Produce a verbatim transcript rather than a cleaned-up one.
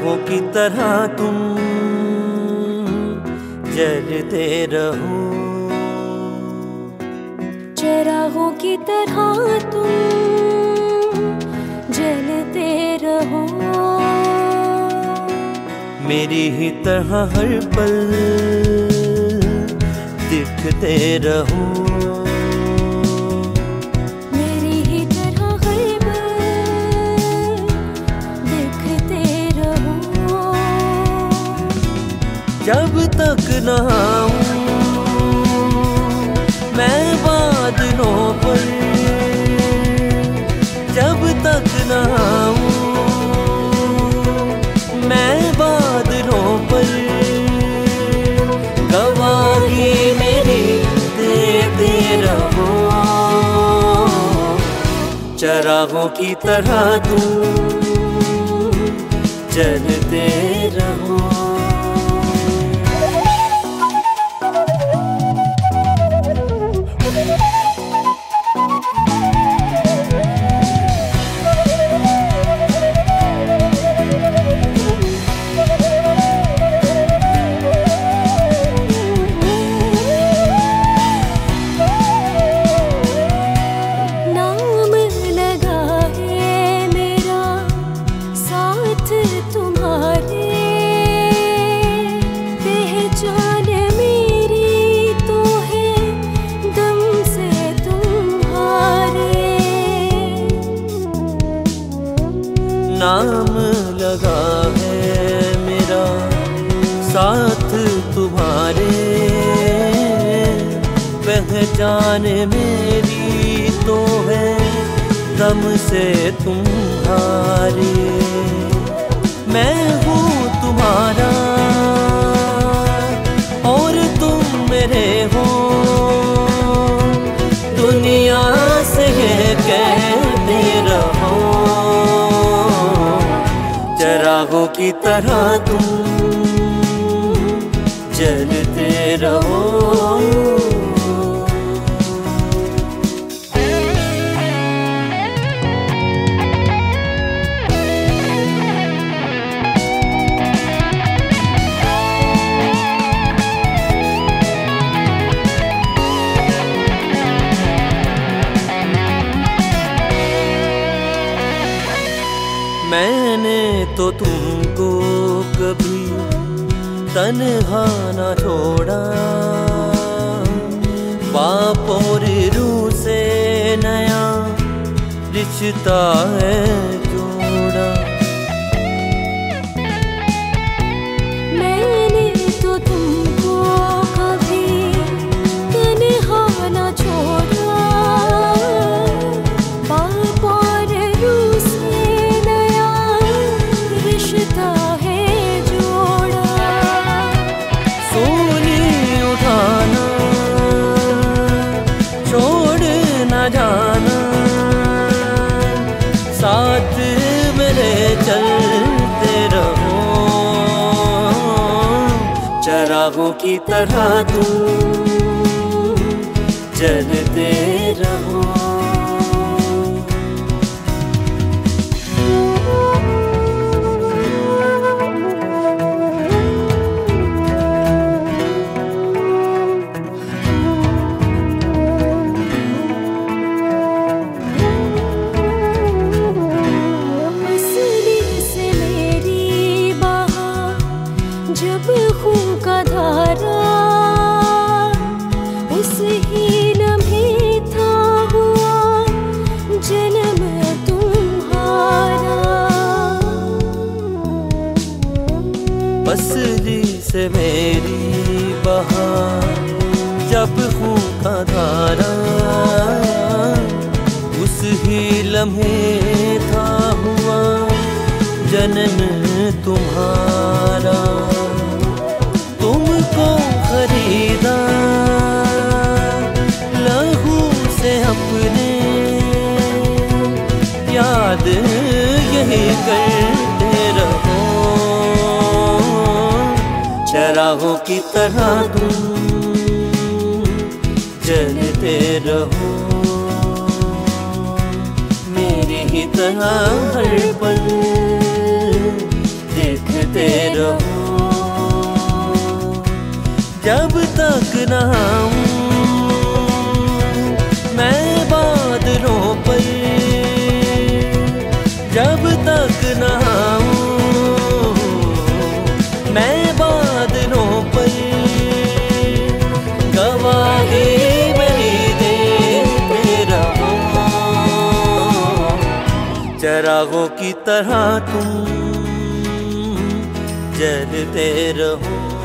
चरागों की तरह तुम जलते रहो, चरागों की तरह तुम जलते रहो। मेरी ही तरह हर पल दिखते रहो, मेरी ही तरह हर पल दिखते रहो। जब तक न आऊं मैं बादलों पर, जब तक न आऊं मैं बादलों पर, गवाही मेरी देते रहो। चरागों की तरह तुम जलते रहो। नाम लगा है मेरा साथ तुम्हारे, पहचान मेरी तो है दम से तुम्हारे। मैं हूँ तुम्हारा और तुम मेरे हो, दुनिया से कहते रहो। चरागों की तरह तुम जलते रहो। मैंने तो तुमको कभी तन्हा न छोड़ा, बाप और रूह से नया रिश्ता है जोड़ा। मैंने तो तुमको कभी तन्हा न छोड़ा, बाप और रूह से नया रिश्ता है जोड़ा। सोनी उठाना छोड़ न जाना, साथ मेरे चलते रहो। चरागों की तरह तुम जलते रहो। जब खून का धारा उस ही लम्हे था हुआ जन्म तुम्हारा। पसली से मेरी बहा जब खून का धारा, उस ही लम्हे था हुआ जन्म तुम्हारा। तुमको खरीदा लहू से अपने, याद यही करते रहो। चरागों की तरह तुम जलते रहो। मेरी ही तरह हर पल देख जलते रहो। जब तक ना आऊं मैं बादलों पर, जब तक ना आऊं मैं बादलों पर, गवाही मेरी देते रहो। चरागों की तरह तुम जलते रहो।